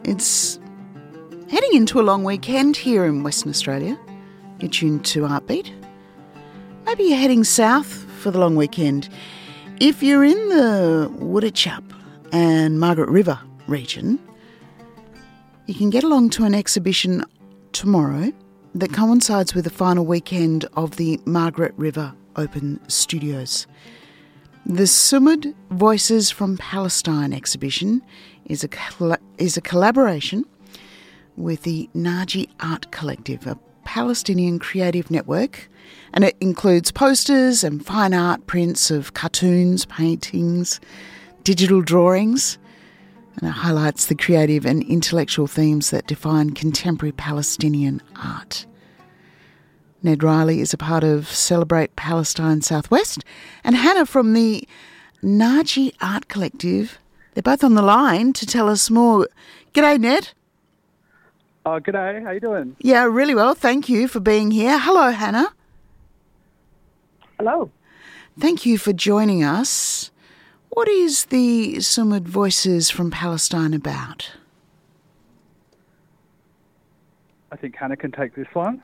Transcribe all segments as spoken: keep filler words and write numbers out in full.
It's heading into a long weekend here in Western Australia. You're tuned to Artbeat. Maybe you're heading south for the long weekend. If you're in the Wooditchup and Margaret River region, you can get along to an exhibition tomorrow that coincides with the final weekend of the Margaret River Open Studios. The Sumud Voices from Palestine exhibition is a coll- is a collaboration with the Naji Art Collective, a Palestinian creative network, and it includes posters and fine art prints of cartoons, paintings, digital drawings, and it highlights the creative and intellectual themes that define contemporary Palestinian art. Ned Riley is a part of Celebrate Palestine Southwest, and Hannah from the Naji Art Collective. They're both on the line to tell us more. G'day, Ned. Oh, g'day. How you doing? Yeah, really well. Thank you for being here. Hello, Hannah. Hello. Thank you for joining us. What is the Sumud Voices from Palestine about? I think Hannah can take this one.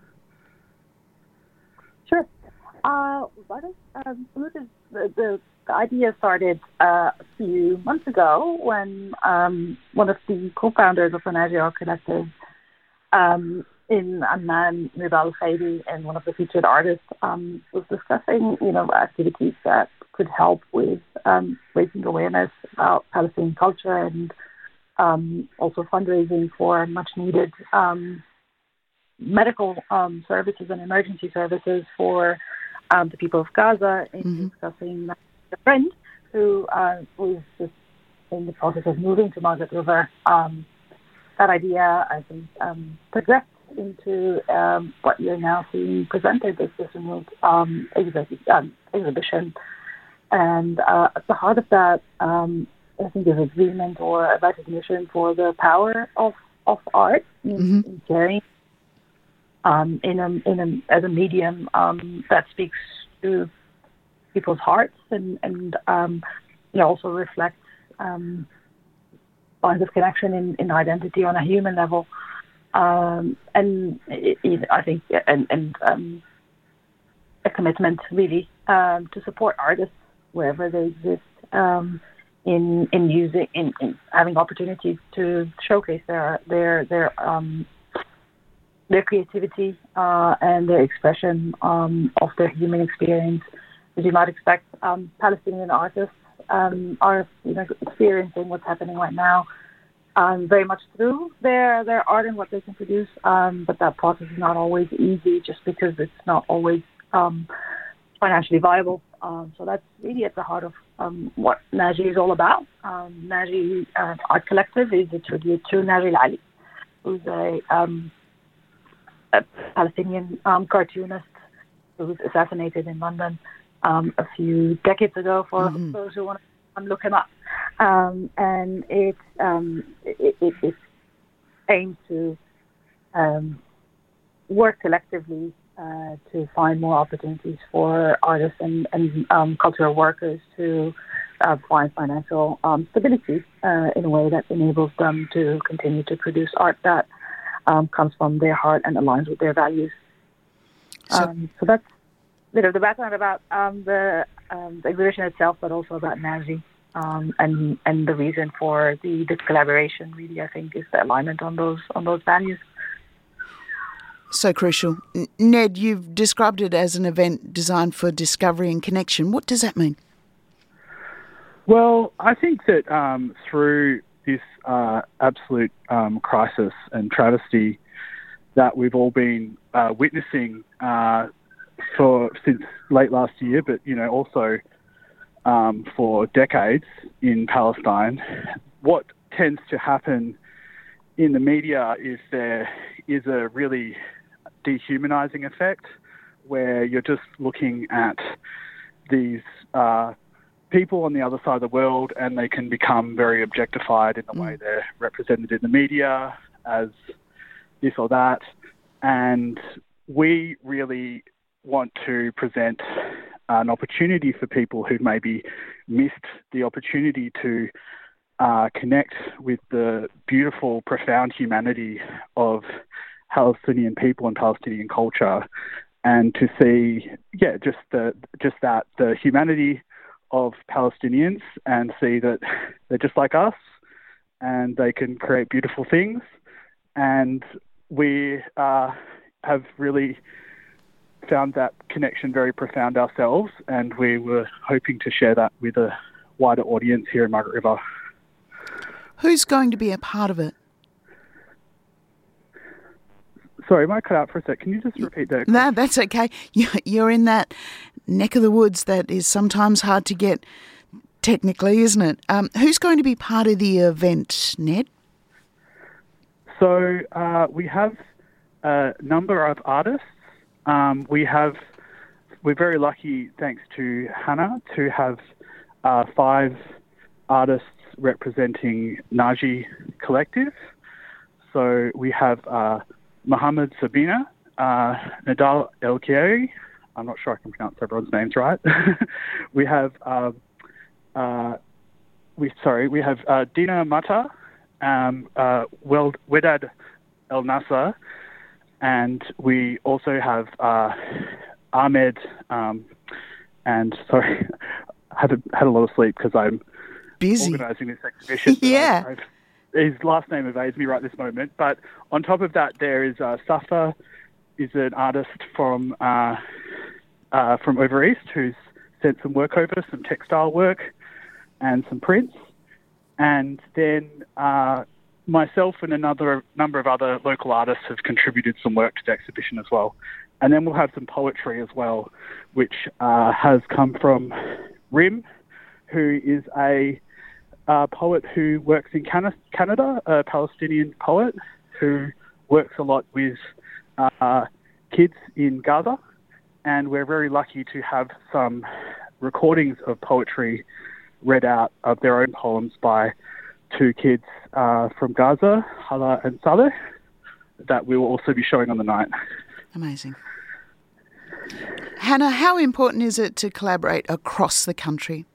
Sure. Uh, I think um, the, the, the idea started uh, a few months ago when um, one of the co-founders of the Naji Art Collective um, in Amman, Nidal Khairi, and one of the featured artists um, was discussing, you know, activities that could help with um, raising awareness about Palestinian culture and um, also fundraising for much needed um, medical um, services and emergency services for um, the people of Gaza. In Mm-hmm. discussing that with a friend who uh, was just in the process of moving to Margaret River. Um, that idea, I think, um, progressed into um, what you're now seeing presented as this remote um, exhi- um, exhibition. And uh, at the heart of that, um, I think, is agreement or a recognition for the power of, of art in, Mm-hmm. in carrying Um, in a, in a, as a medium um, that speaks to people's hearts and, and um, you know, also reflects um, lines of connection in, in identity on a human level. Um, and it, it, I think, and, and um, a commitment really um, to support artists wherever they exist um, in in using in, in having opportunities to showcase their their their um, their creativity uh, and their expression um, of their human experience. As you might expect, um, Palestinian artists um, are you know, experiencing what's happening right now um, very much through their, their art and what they can produce, um, but that process is not always easy just because it's not always um, financially viable. Um, so that's really at the heart of um, what Naji is all about. Um, Naji uh, Art Collective is a tribute to Naji Ali, who's a um, a Palestinian um, cartoonist who was assassinated in London um, a few decades ago. For Mm-hmm. those who want to look him up, um, and it, um, it, it it aims to um, work collectively uh, to find more opportunities for artists and, and um, cultural workers to uh, find financial um, stability uh, in a way that enables them to continue to produce art that Um, comes from their heart and aligns with their values. So, Um, so that's you know the background about um, the, um, the exhibition itself, but also about Naji um, and and the reason for the, the collaboration. Really, I think is the alignment on those on those values. so crucial. N- Ned, you've described it as an event designed for discovery and connection. What does that mean? Well, I think that um, through this uh, absolute um, crisis and travesty that we've all been uh, witnessing uh, for since late last year, but you know also um, for decades in Palestine, what tends to happen in the media is there is a really dehumanizing effect where you're just looking at these uh, people on the other side of the world and they can become very objectified in the Mm. way they're represented in the media as this or that. And we really want to present an opportunity for people who maybe missed the opportunity to uh, connect with the beautiful, profound humanity of Palestinian people and Palestinian culture, and to see, yeah, just the just that the humanity of Palestinians, and see that they're just like us, and they can create beautiful things, and we uh, have really found that connection very profound ourselves, and we were hoping to share that with a wider audience here in Margaret River. Who's going to be a part of it? Sorry, I might cut out for a sec. Can you just repeat that? No, that's okay. You're in that neck of the woods that is sometimes hard to get technically, isn't it? Um, who's going to be part of the event, Ned? So uh, we have a number of artists. Um, we have, we're very lucky, thanks to Hannah, to have uh, five artists representing Naji Collective. So we have uh, Mohammed Sabina, uh, Nadal El Kieri. I'm not sure I can pronounce everyone's names right. we have, uh, uh, we sorry, we have uh, Dina Mata, um, uh, Wedad El Nasser, and we also have uh, Ahmed, um, and sorry, I had, a, had a lot of sleep because I'm busy organising this exhibition. yeah. I've, his last name evades me right this moment. But on top of that, there is uh, Safa, is an artist from uh, uh, from over east who's sent some work over, some textile work and some prints. And then uh, myself and another number of other local artists have contributed some work to the exhibition as well. And then we'll have some poetry as well, which uh, has come from Rim, who is a uh, poet who works in Canada, a Palestinian poet who works a lot with uh, kids in Gaza. And we're very lucky to have some recordings of poetry read out of their own poems by two kids uh, from Gaza, Hala and Saleh, that we will also be showing on the night. Amazing. Hannah, how important is it to collaborate across the country?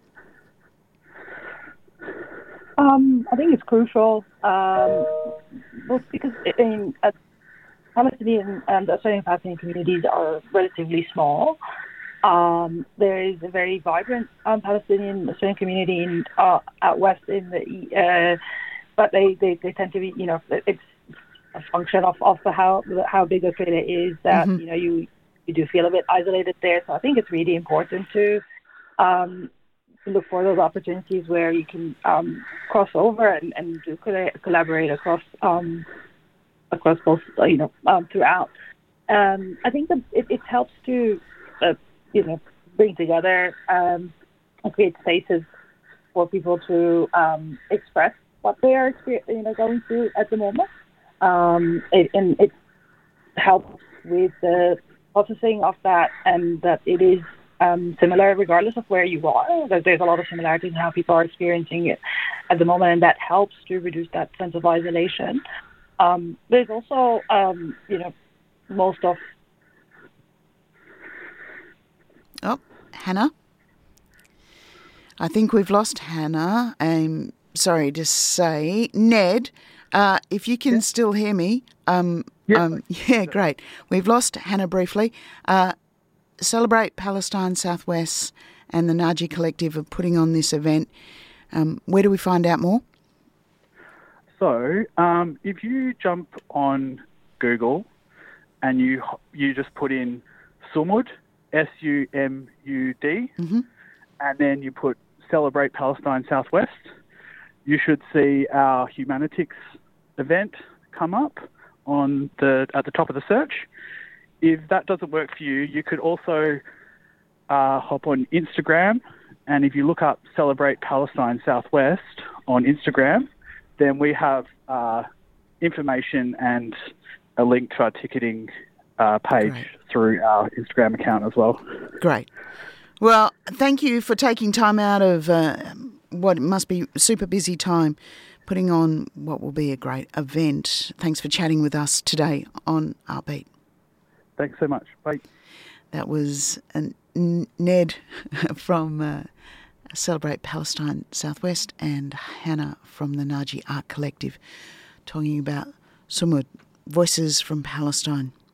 Um, I think it's crucial, um, both because I mean, uh, Palestinian and the Australian Palestinian communities are relatively small. Um, there is a very vibrant um, Palestinian Australian community in, uh, out west in the, uh, but they, they, they tend to be, you know, it's a function of, of the how how big Australia is that mm-hmm. you know you you do feel a bit isolated there. So I think it's really important to um, look for those opportunities where you can um, cross over and, and do collaborate across um, across both, you know, um, throughout. Um, I think that it, it helps to, uh, you know, bring together um, and create spaces for people to um, express what they are, you know, going through at the moment. Um, it, and it helps with the processing of that, and that it is um, similar regardless of where you are. That there's a lot of similarities in how people are experiencing it at the moment, and that helps to reduce that sense of isolation. Um, there's also, um, you know, most of... Oh, Hannah? I think we've lost Hannah. I'm sorry to say. Ned, uh, if you can yeah. still hear me. Um, yeah. Um, yeah, great. We've lost Hannah briefly. Uh, Celebrate Palestine Southwest and the Naji Collective are putting on this event. Um, where do we find out more? So, um, if you jump on Google and you you just put in Sumud, S U M U D, mm-hmm. and then you put Celebrate Palestine Southwest, you should see our Humanitics event come up on the at the top of the search. If that doesn't work for you, you could also uh, hop on Instagram, and if you look up Celebrate Palestine Southwest on Instagram, then we have uh, information and a link to our ticketing uh, page Great. Through our Instagram account as well. Great. Well, thank you for taking time out of uh, what must be a super busy time, putting on what will be a great event. Thanks for chatting with us today on Heartbeat. Thanks so much. Bye. That was uh, Ned from uh, Celebrate Palestine Southwest, and Hannah from the Naji Art Collective, talking about Sumud, Voices from Palestine.